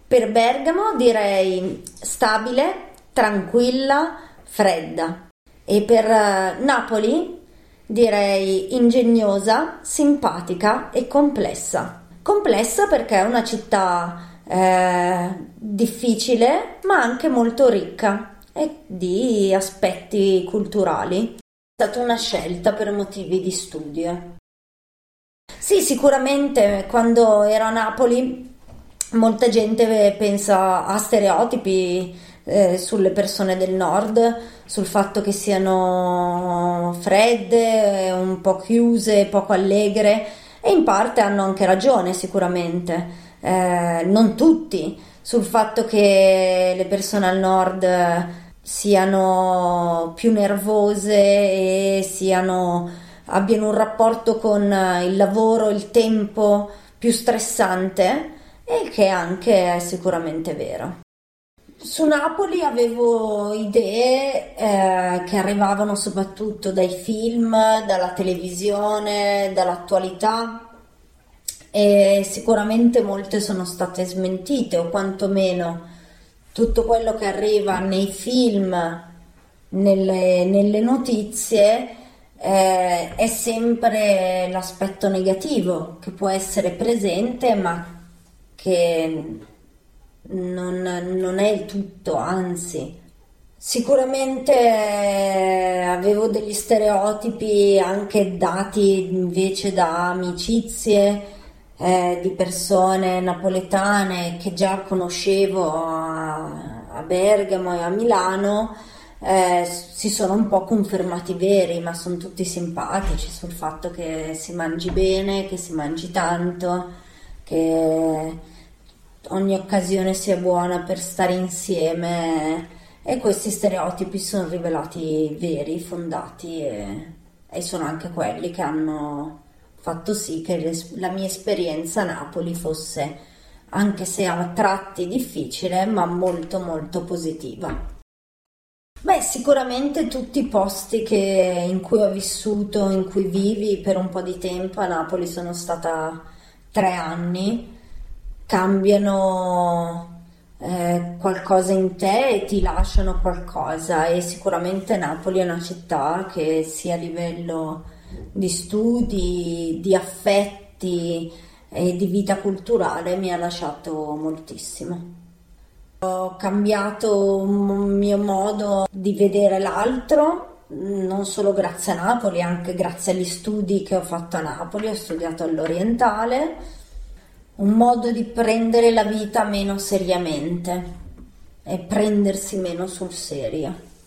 Per Bergamo direi stabile, tranquilla, fredda. E per Napoli direi ingegnosa, simpatica e complessa. Complessa perché è una città difficile ma anche molto ricca e di aspetti culturali. È stata una scelta per motivi di studio. Sì, sicuramente quando ero a Napoli molta gente pensa a stereotipi sulle persone del nord, sul fatto che siano fredde, un po' chiuse, poco allegre, e in parte hanno anche ragione sicuramente. Non tutti, sul fatto che le persone al nord siano più nervose e abbiano un rapporto con il lavoro, il tempo più stressante, e che anche è sicuramente vero. Su Napoli avevo idee che arrivavano soprattutto dai film, dalla televisione, dall'attualità, e sicuramente molte sono state smentite, o quantomeno tutto quello che arriva nei film, nelle notizie, è sempre l'aspetto negativo che può essere presente, ma che non è il tutto, anzi. Sicuramente avevo degli stereotipi anche dati invece da amicizie di persone napoletane che già conoscevo a Bergamo e a Milano. Si sono un po' confermati veri, ma sono tutti simpatici sul fatto che si mangi bene, che si mangi tanto, che ogni occasione sia buona per stare insieme, e questi stereotipi sono rivelati veri, fondati, e sono anche quelli che hanno fatto sì che la mia esperienza a Napoli fosse, anche se a tratti difficile, ma molto molto positiva. Beh, sicuramente tutti i posti in cui ho vissuto, in cui vivi per un po' di tempo. A Napoli sono stata 3 anni, cambiano qualcosa in te e ti lasciano qualcosa, e sicuramente Napoli è una città che sia a livello di studi, di affetti e di vita culturale mi ha lasciato moltissimo. Ho cambiato il mio modo di vedere l'altro, non solo grazie a Napoli, anche grazie agli studi che ho fatto a Napoli. Ho studiato all'Orientale, un modo di prendere la vita meno seriamente e prendersi meno sul serio.